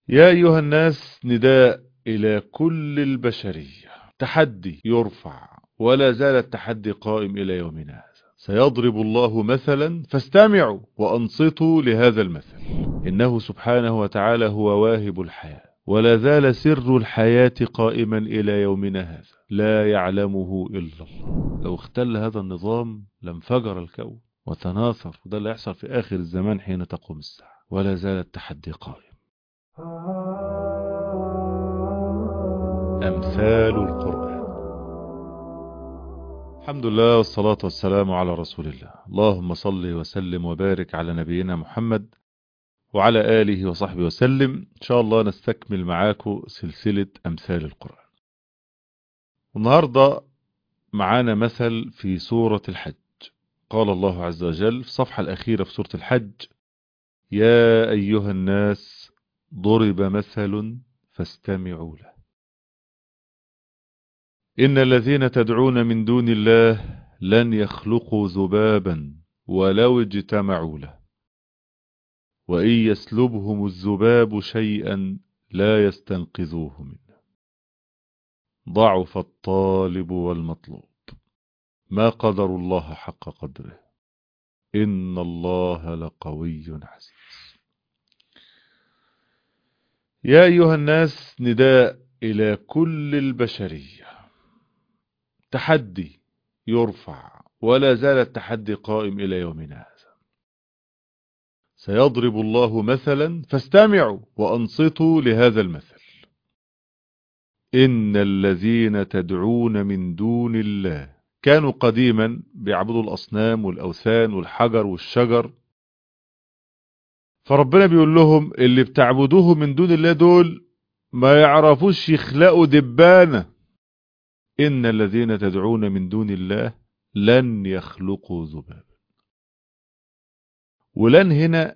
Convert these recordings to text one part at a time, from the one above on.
يا أيها الناس، نداء إلى كل البشرية، تحدي يرفع ولا زال التحدي قائم إلى يومنا هذا. سيضرب الله مثلا فاستمعوا وأنصتوا لهذا المثل. إنه سبحانه وتعالى هو واهب الحياة، ولا زال سر الحياة قائما إلى يومنا هذا، لا يعلمه إلا الله. لو اختل هذا النظام لانفجر الكون وتناثر، وده اللي يحصل في آخر الزمان حين تقوم الساعة. ولا زال التحدي قائم. أمثال القرآن. الحمد لله والصلاة والسلام على رسول الله. اللهم صل وسلم وبارك على نبينا محمد وعلى آله وصحبه وسلم. إن شاء الله نستكمل معاكم سلسلة أمثال القرآن. والنهاردة معانا مثل في سورة الحج. قال الله عز وجل في الصفحة الأخيرة في سورة الحج: يا أيها الناس ضرب مثل فاستمعوا له. إن الذين تدعون من دون الله لن يخلقوا ذبابا ولو اجتمعوا له، وإن يسلبهم الذباب شيئا لا يستنقذوه منه. ضعف الطالب والمطلوب، ما قدر الله حق قدره، إن الله لقوي عزيز. يا أيها الناس، نداء إلى كل البشرية، تحدي يرفع ولا زال التحدي قائم إلى يومنا هذا. سيضرب الله مثلا فاستمعوا وأنصتوا لهذا المثل. إن الذين تدعون من دون الله، كانوا قديما بيعبدوا الأصنام والأوثان والحجر والشجر، فربنا بيقول لهم اللي بتعبدوه من دون الله دول ما يعرفوش يخلقوا دبانة. إن الذين تدعون من دون الله لن يخلقوا ذبابا. ولن هنا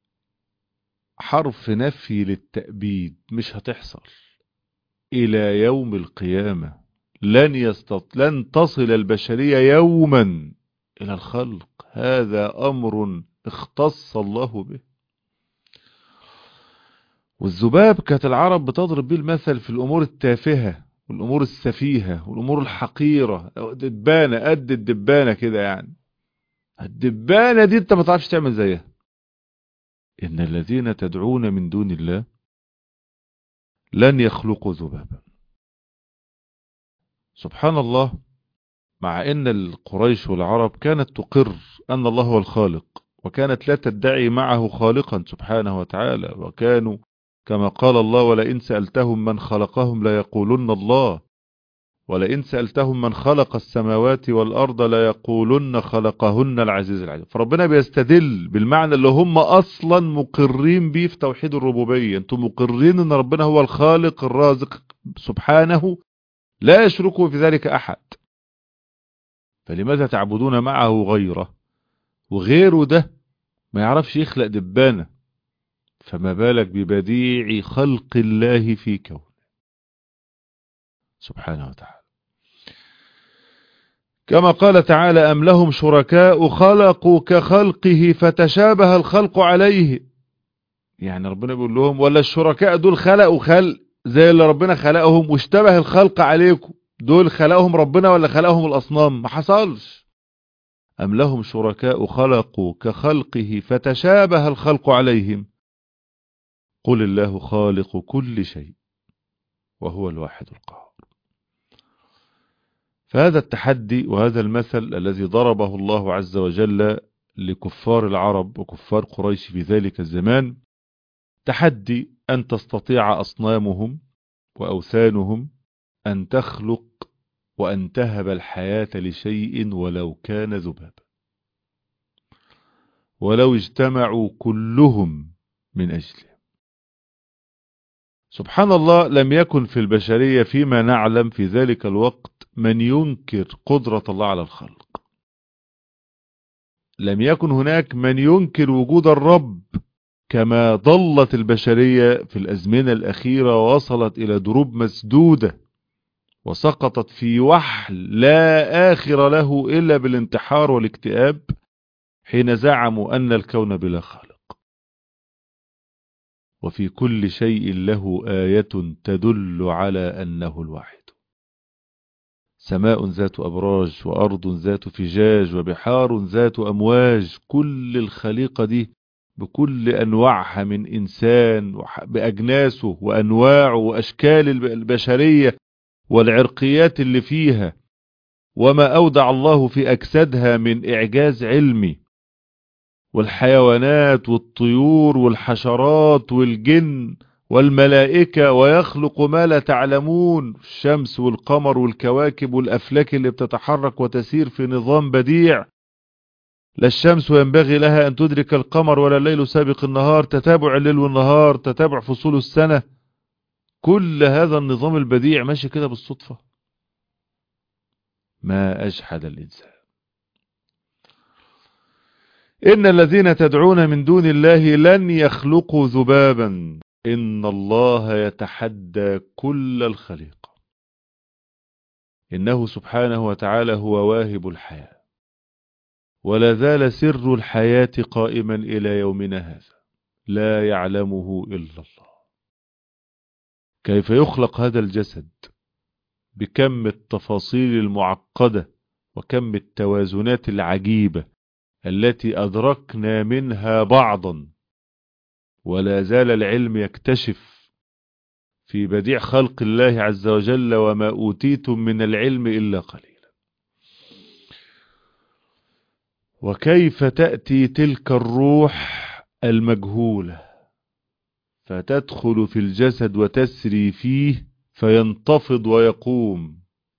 حرف نفي للتأبيد، مش هتحصل إلى يوم القيامة. لن تصل البشرية يوما إلى الخلق. هذا أمر اختص الله به. والذباب كانت العرب بتضرب به المثل في الأمور التافهة والأمور السفيهة والأمور الحقيرة. دبانة قد الدبانة كده، يعني الدبانة دي انت ما تعرفش تعمل زيها. إن الذين تدعون من دون الله لن يخلقوا ذبابا. سبحان الله، مع ان القريش والعرب كانت تقر ان الله هو الخالق، وكانت لا تدعي معه خالقا سبحانه وتعالى، وكانوا كما قال الله: ولئن سألتهم من خلقهم ليقولن الله، ولئن سألتهم من خلق السماوات والأرض ليقولن خلقهن العزيز العليم. فربنا بيستدل بالمعنى اللي هم أصلا مقرين به في توحيد الربوبية. انتم مقرين ان ربنا هو الخالق الرازق سبحانه، لا يشركه في ذلك أحد، فلماذا تعبدون معه غيره؟ وغيره ده ما يعرفش يخلق دبانة، فما بالك ببديع خلق الله في كون سبحانه وتعالى. كما قال تعالى: أم لهم شركاء خلقوا كخلقه فتشابه الخلق عليه. يعني ربنا بيقول لهم ولا الشركاء دول خلقوا خلق زي اللي ربنا خلقهم واشتبه الخلق عليكم؟ دول خلقهم ربنا ولا خلقهم الأصنام؟ ما حصلش. أم لهم شركاء خلقوا كخلقه فتشابه الخلق عليهم، قل الله خالق كل شيء وهو الواحد القهار. فهذا التحدي وهذا المثل الذي ضربه الله عز وجل لكفار العرب وكفار قريش في ذلك الزمان، تحدي أن تستطيع أصنامهم وأوثانهم أن تخلق وأن تهب الحياة لشيء ولو كان ذبابا، ولو اجتمعوا كلهم من أجله. سبحان الله، لم يكن في البشرية فيما نعلم في ذلك الوقت من ينكر قدرة الله على الخلق. لم يكن هناك من ينكر وجود الرب، كما ضلت البشرية في الأزمنة الأخيرة ووصلت إلى دروب مسدودة وسقطت في وحل لا آخر له إلا بالانتحار والاكتئاب حين زعموا أن الكون بلا خالق. وفي كل شيء له آية تدل على أنه الواحد. سماء ذات أبراج، وأرض ذات فجاج، وبحار ذات أمواج. كل الخليقة دي بكل أنواعها من إنسان بأجناسه وأنواعه وأشكال البشرية والعرقيات اللي فيها، وما أودع الله في أجسادها من إعجاز علمي، والحيوانات والطيور والحشرات والجن والملائكة، ويخلق ما لا تعلمون، الشمس والقمر والكواكب والأفلاك اللي بتتحرك وتسير في نظام بديع. لا الشمس ينبغي لها أن تدرك القمر، ولا الليل سابق النهار، تتابع الليل والنهار، تتابع فصول السنة. كل هذا النظام البديع ماشي كده بالصدفة. ما أجحد الإنسان. إن الذين تدعون من دون الله لن يخلقوا ذبابا، إن الله يتحدى كل الخليقة. إنه سبحانه وتعالى هو واهب الحياة، ولا زال سر الحياة قائما إلى يومنا هذا، لا يعلمه إلا الله. كيف يخلق هذا الجسد بكم التفاصيل المعقدة وكم التوازنات العجيبة التي أدركنا منها بعضا، ولا زال العلم يكتشف في بديع خلق الله عز وجل، وما أوتيتم من العلم إلا قليلا. وكيف تأتي تلك الروح المجهولة فتدخل في الجسد وتسري فيه، فينتفض ويقوم،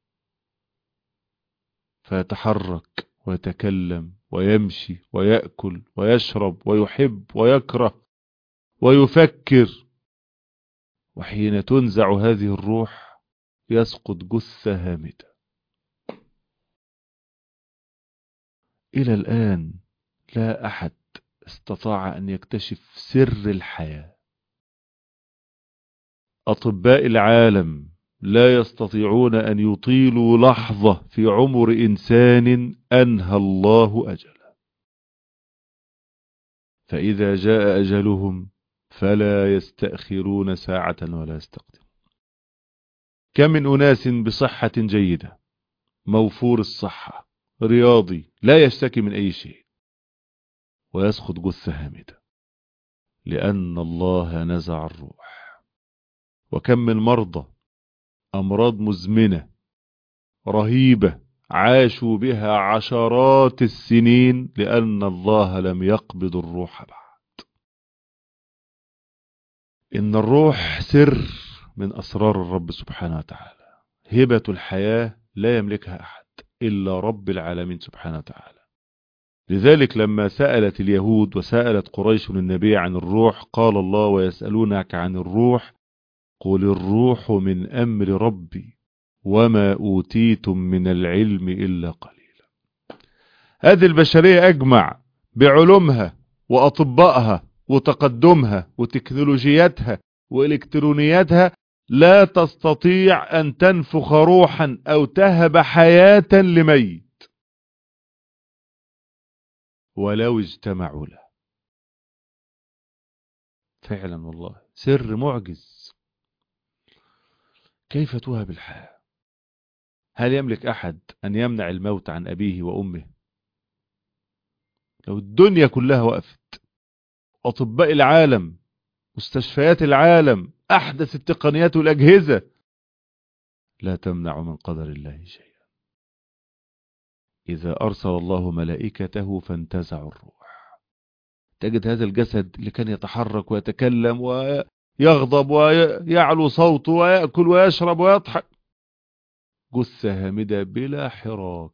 فيتحرك ويتكلم ويمشي ويأكل ويشرب ويحب ويكره ويفكر. وحين تنزع هذه الروح يسقط جثة هامدة. إلى الآن لا أحد استطاع أن يكتشف سر الحياة. أطباء العالم لا يستطيعون أن يطيلوا لحظة في عمر إنسان أنهى الله أجله. فإذا جاء أجلهم فلا يستأخرون ساعة ولا يستقدمون. كم من أناس بصحة جيدة، موفور الصحة، رياضي، لا يشتكي من أي شيء، ويسقط جثة هامدة لأن الله نزع الروح. وكم من مرضى، أمراض مزمنة رهيبة، عاشوا بها عشرات السنين لأن الله لم يقبض الروح بعد. إن الروح سر من أسرار الرب سبحانه وتعالى. هبة الحياة لا يملكها أحد إلا رب العالمين سبحانه وتعالى. لذلك لما سألت اليهود وسألت قريش النبي عن الروح، قال الله: ويسألونك عن الروح قل الروح من أمر ربي وما أوتيتم من العلم إلا قليلا. هذه البشرية أجمع بعلومها وأطبائها وتقدمها وتكنولوجياتها وإلكترونياتها لا تستطيع أن تنفخ روحا أو تهب حياة لميت ولو اجتمعوا له. فعلا والله سر معجز. كيف توهب الحياة؟ هل يملك أحد أن يمنع الموت عن أبيه وأمه؟ لو الدنيا كلها وقفت، أطباء العالم، مستشفيات العالم، أحدث التقنيات والأجهزة، لا تمنع من قدر الله شيئا. إذا أرسل الله ملائكته فانتزعوا الروح، تجد هذا الجسد اللي كان يتحرك ويتكلم ويغضب ويعلو صوته ويأكل ويشرب ويضحك، جثة هامدة بلا حراك.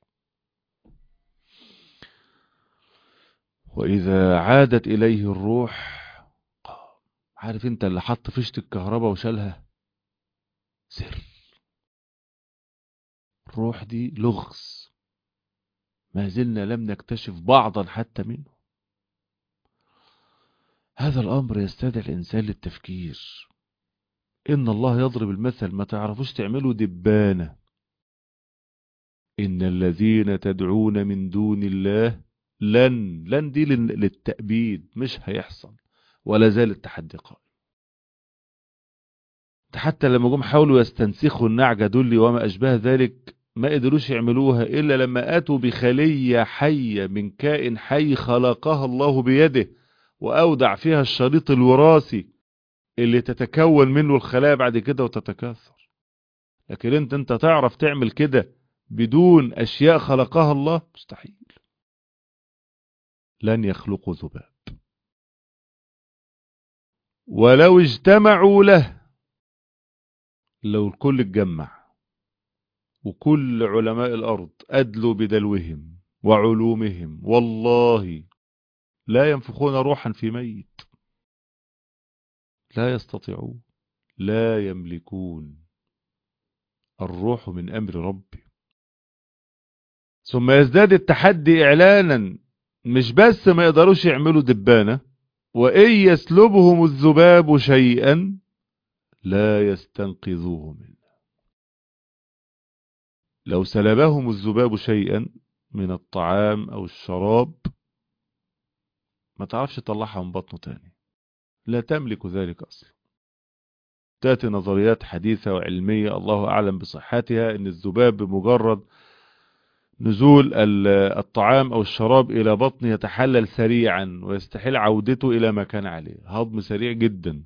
وإذا عادت إليه الروح، عارف انت اللي حط فيشة الكهرباء وشالها؟ سر. الروح دي لغز ما زلنا لم نكتشف بعضا حتى منه. هذا الأمر يستدعي الإنسان للتفكير. إن الله يضرب المثل، ما تعرفوش تعملوا دبانة. إن الذين تدعون من دون الله لن دي للتأبيد، مش هيحصل، ولا زال التحدي قائم. حتى لما جم حاولوا يستنسخوا النعجة دول وما أشبه ذلك ما قدروش يعملوها إلا لما أتوا بخلية حية من كائن حي خلقها الله بيده وأودع فيها الشريط الوراثي اللي تتكون منه الخلايا بعد كده وتتكاثر. لكن انت تعرف تعمل كده بدون أشياء خلقها الله؟ مستحيل. لن يخلقوا ذباب ولو اجتمعوا له. لو الكل اتجمع وكل علماء الأرض أدلوا بدلوهم وعلومهم والله لا ينفخون روحا في ميت. لا يستطيعون، لا يملكون. الروح من أمر ربي. ثم يزداد التحدي إعلانا، مش بس ما يقدروش يعملوا دبانة، وإن يسلبهم الذباب شيئا لا يستنقذوه منه. لو سلبهم الذباب شيئا من الطعام أو الشراب ما تعرفش تطلعها من بطنه تاني، لا تملك ذلك أصلا. تأتي نظريات حديثة وعلمية الله أعلم بصحتها إن الذباب بمجرد نزول الطعام أو الشراب إلى بطنه يتحلل سريعا ويستحيل عودته إلى ما كان عليه، هضم سريع جدا.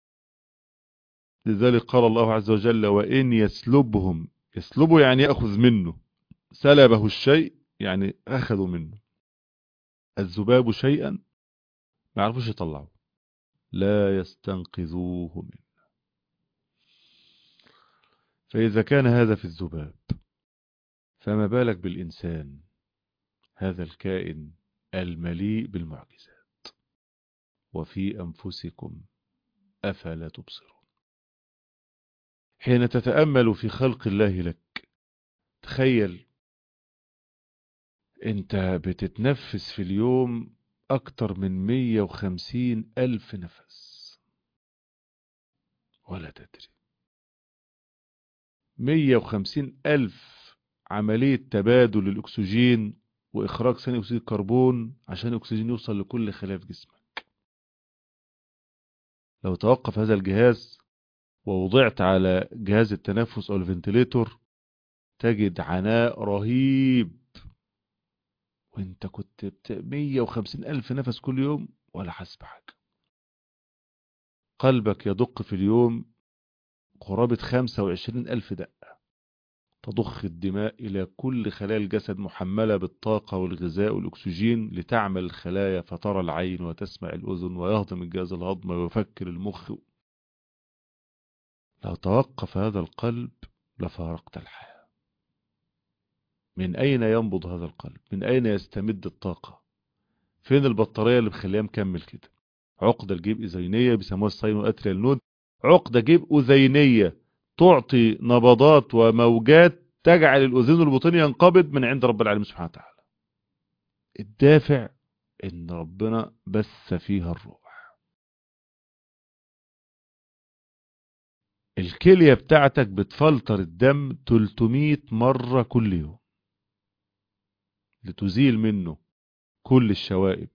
لذلك قال الله عز وجل وإن يسلبهم، يسلبه يعني يأخذ منه، سلبه الشيء يعني أخذوا منه، الذباب شيئا ما يعرفوش يطلعوا، لا يستنقذوه منه. فإذا كان هذا في الذباب فما بالك بالإنسان، هذا الكائن المليء بالمعجزات. وفي أنفسكم أفلا تبصرون. حين تتأمل في خلق الله لك تخيل انت بتتنفس في اليوم اكتر من 150 ألف نفس ولا تدري. 150 ألف عملية تبادل الأكسجين وإخراج ثاني أكسيد الكربون عشان الأكسجين يوصل لكل خلايا في جسمك. لو توقف هذا الجهاز ووضعت على جهاز التنفس أو الفنتليتور تجد عناء رهيب، وانت كنت 150 ألف نفس كل يوم ولا حسب حاجة. قلبك يدق في اليوم قرابة 25 ألف دقة، تضخ الدماء إلى كل خلايا الجسد محملة بالطاقة والغذاء والأكسجين لتعمل الخلايا، فترى العين وتسمع الأذن ويهضم الجهاز الهضمي ويفكر المخ. لو توقف هذا القلب لفارقت الحياة. من أين ينبض هذا القلب؟ من أين يستمد الطاقة؟ فين البطارية اللي بخليها مكمل كده؟ عقدة الجيب أذينية بيسموها الساينواتريال نود، عقدة جيب أذينية تعطي نبضات وموجات تجعل الأذين البطين ينقبض من عند رب العالمين سبحانه وتعالى. الدافع إن ربنا بث فيها الروح. الكلية بتاعتك بتفلتر الدم 300 مرة كل يوم لتزيل منه كل الشوائب.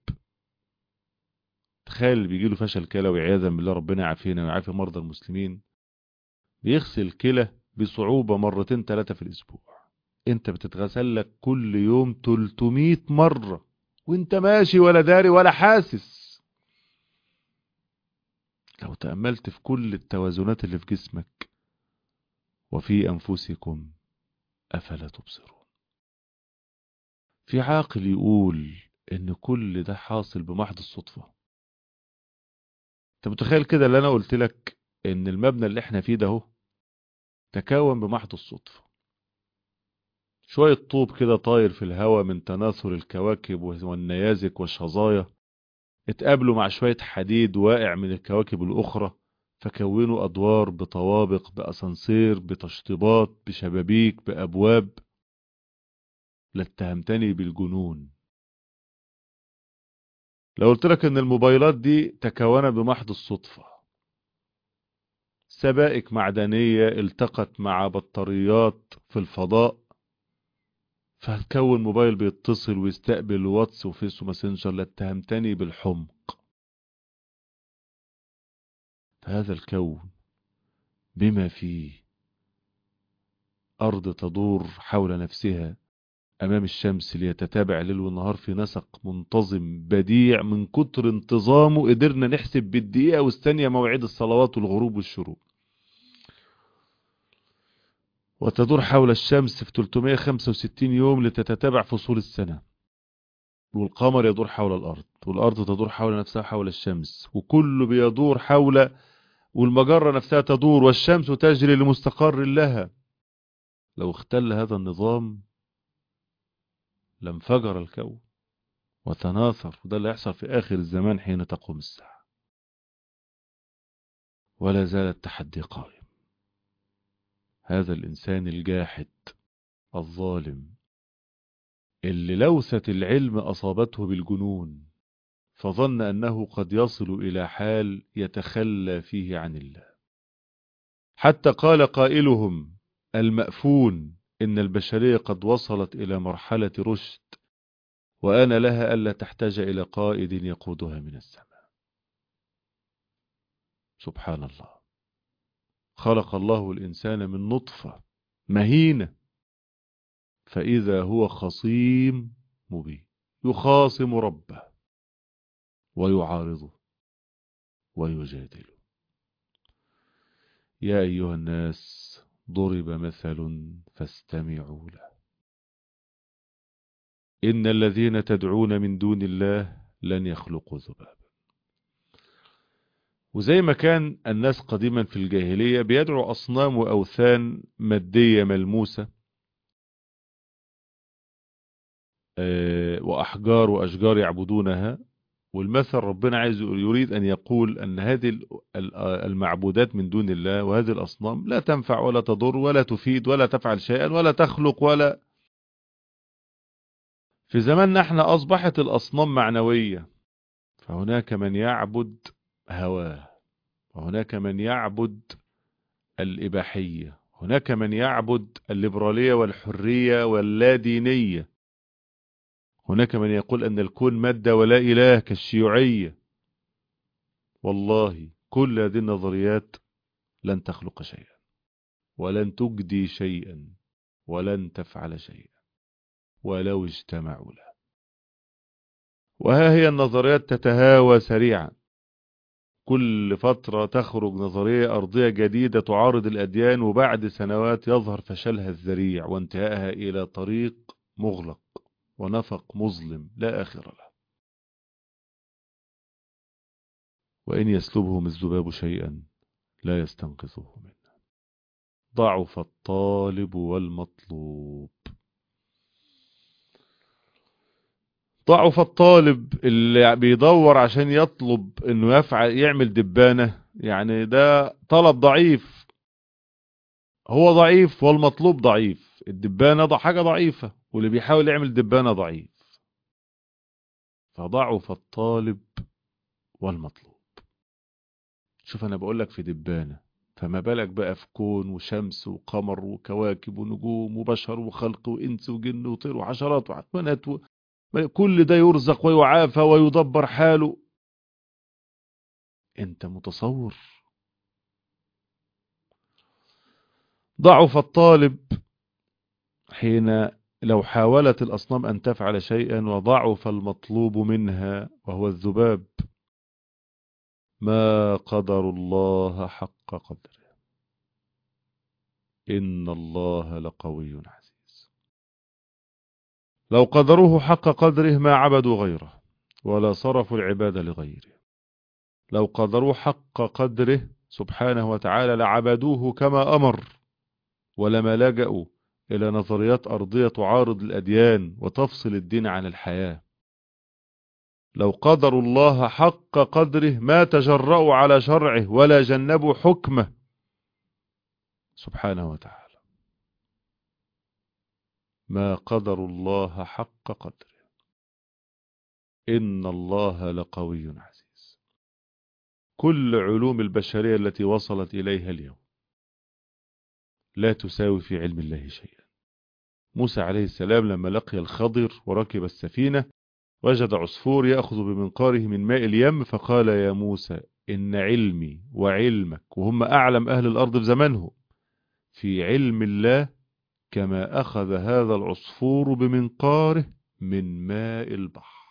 تخيل اللي بيجيله فشل كلوي عياذا بالله، ربنا يعافينا ويعافي مرضى المسلمين، بيغسل كلى بصعوبة مرتين 3 في الأسبوع. انت بتتغسل لك كل يوم 300 مرة وانت ماشي ولا داري ولا حاسس. لو تأملت في كل التوازنات اللي في جسمك. وفي أنفسكم أفلا تبصرون. في عاقل يقول ان كل ده حاصل بمحض الصدفة. انت متخيل كده اللي انا قلت لك ان المبنى اللي احنا فيه ده هو تكون بمحض الصدفة. شوية طوب كده طاير في الهواء من تناثر الكواكب والنيازك والشظايا اتقابلوا مع شوية حديد واقع من الكواكب الأخرى فكونوا أدوار بطوابق بأسانسير بتشطيبات بشبابيك بأبواب. لاتهمتني بالجنون لو قلت لك ان الموبايلات دي تكونت بمحض الصدفة. سبائك معدنية التقت مع بطاريات في الفضاء فهتكون موبايل بيتصل ويستقبل واتس وفيس وماسنجر. لاتهمتني بالحمق. هذا الكون بما فيه أرض تدور حول نفسها أمام الشمس ليتتابع ليل ونهار في نسق منتظم بديع. من كتر انتظامه قدرنا نحسب بالدقيقة والثانية مواعيد الصلوات والغروب والشروق. وتدور حول الشمس في 365 يوم لتتتابع فصول السنة. والقمر يدور حول الأرض، والأرض تدور حول نفسها حول الشمس، وكل بيدور حول، والمجرة نفسها تدور، والشمس تجري لمستقر لها. لو اختل هذا النظام لانفجر الكون وتناثر، وده اللي يحصل في آخر الزمان حين تقوم الساعة. ولا زال التحدي قائم. هذا الإنسان الجاحد الظالم اللي لوثة العلم أصابته بالجنون، فظن أنه قد يصل إلى حال يتخلى فيه عن الله، حتى قال قائلهم المأفون إن البشرية قد وصلت إلى مرحلة رشد، وأنا لها ألا تحتاج إلى قائد يقودها من السماء. سبحان الله. خلق الله الإنسان من نطفة مهينة، فإذا هو خصيم مبين، يخاصم ربه ويعارضه ويجادله. يا أيها الناس ضرب مثل فاستمعوا له، إن الذين تدعون من دون الله لن يخلقوا ذبابا. وزي ما كان الناس قديما في الجاهلية بيدعوا أصنام وأوثان مادية ملموسة، وأحجار وأشجار يعبدونها. والمثل ربنا عايز يريد أن يقول أن هذه المعبودات من دون الله وهذه الأصنام لا تنفع ولا تضر ولا تفيد ولا تفعل شيئا ولا تخلق ولا. في زماننا احنا أصبحت الأصنام معنوية، فهناك من يعبد هواه، وهناك من يعبد الإباحية، هناك من يعبد الليبرالية والحرية واللادينية، هناك من يقول أن الكون مادة ولا إله كالشيوعية. والله كل هذه النظريات لن تخلق شيئا، ولن تجدي شيئا، ولن تفعل شيئا ولو اجتمعوا له. وها هي النظريات تتهاوى سريعا، كل فترة تخرج نظرية أرضية جديدة تعارض الأديان، وبعد سنوات يظهر فشلها الذريع وانتهائها إلى طريق مغلق ونفق مظلم لا آخر له. وإن يسلبهم الذباب شيئا لا يستنقذوه منه. ضعف الطالب والمطلوب. ضعف الطالب اللي بيدور عشان يطلب انه يعمل دبانة، يعني ده طلب ضعيف، هو ضعيف والمطلوب ضعيف. الدبانة ده حاجة ضعيفة، واللي بيحاول يعمل دبانة ضعيف. فضعف الطالب والمطلوب. شوف انا بقولك في دبانة، فما بالك بقى في كون وشمس وقمر وكواكب ونجوم وبشر وخلق وإنس وجن وطير وحشرات وحيوانات كل ده يرزق ويعافى ويدبر حاله. انت متصور؟ ضعف الطالب حين لو حاولت الأصنام أن تفعل شيئا، وضعف المطلوب منها وهو الذباب. ما قدر الله حق قدره، إن الله لقوي عزيز. لو قدروه حق قدره ما عبدوا غيره ولا صرفوا العبادة لغيره. لو قدروه حق قدره سبحانه وتعالى لعبدوه كما أمر، ولما لجأوا إلى نظريات أرضية تعارض الأديان وتفصل الدين عن الحياة. لو قدروا الله حق قدره ما تجرؤوا على شرعه ولا جنبوا حكمه سبحانه وتعالى. ما قدروا الله حق قدره، إن الله لقوي عزيز. كل علوم البشرية التي وصلت إليها اليوم لا تساوي في علم الله شيئا. موسى عليه السلام لما لقي الخضر وركب السفينة وجد عصفور يأخذ بمنقاره من ماء اليم، فقال يا موسى إن علمي وعلمك وهم أعلم أهل الأرض في زمانهم في علم الله كما أخذ هذا العصفور بمنقاره من ماء البحر.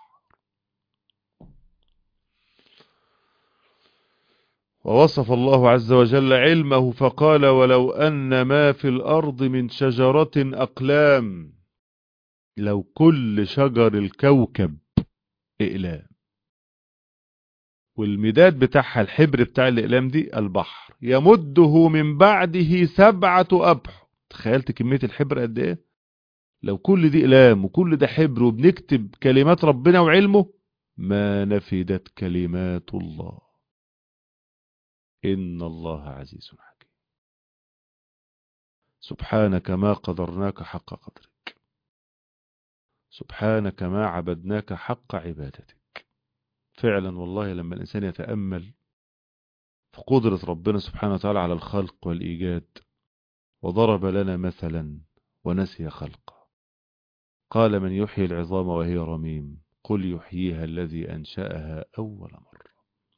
ووصف الله عز وجل علمه فقال ولو أن ما في الأرض من شجرة أقلام، لو كل شجر الكوكب إقلام، والمداد بتاعها الحبر بتاع الإقلام دي البحر، يمده من بعده 7 أبحر. تخيلت كمية الحبر قد إيه؟ لو كل دي إقلام وكل ده حبر وبنكتب كلمات ربنا وعلمه ما نفدت كلمات الله إن الله عزيز حكيم. سبحانك ما قدرناك حق قدرك، سبحانك ما عبدناك حق عبادتك. فعلا والله لما الإنسان يتأمل في قدرة ربنا سبحانه وتعالى على الخلق والإيجاد، وضرب لنا مثلا ونسي خلقه، قال من يحيي العظام وهي رميم قل يحييها الذي أنشأها أول مرة.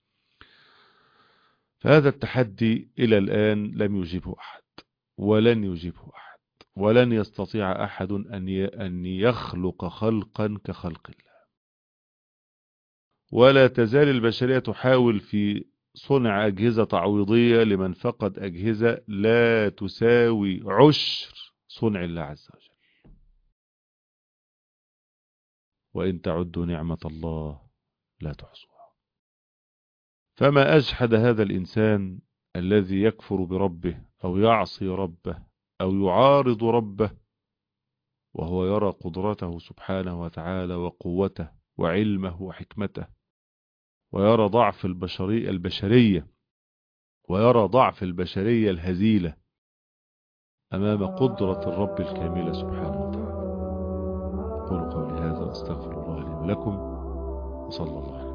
فهذا التحدي إلى الآن لم يجيبه أحد ولن يجيبه أحد، ولن يستطيع أحد أن يخلق خلقا كخلق الله. ولا تزال البشرية تحاول في صنع أجهزة تعويضية لمن فقد أجهزة لا تساوي عشر صنع الله عز وجل. وإن تعدوا نعمة الله لا تحصوها. فما أجحد هذا الإنسان الذي يكفر بربه أو يعصي ربه أو يعارض ربه وهو يرى قدرته سبحانه وتعالى وقوته وعلمه وحكمته، ويرى ضعف البشرية ويرى ضعف البشرية الهزيلة أمام قدرة الرب الكاملة سبحانه وتعالى. أقول قولي هذا وأستغفر الله لي ولكم، وصلى الله عليه وسلم.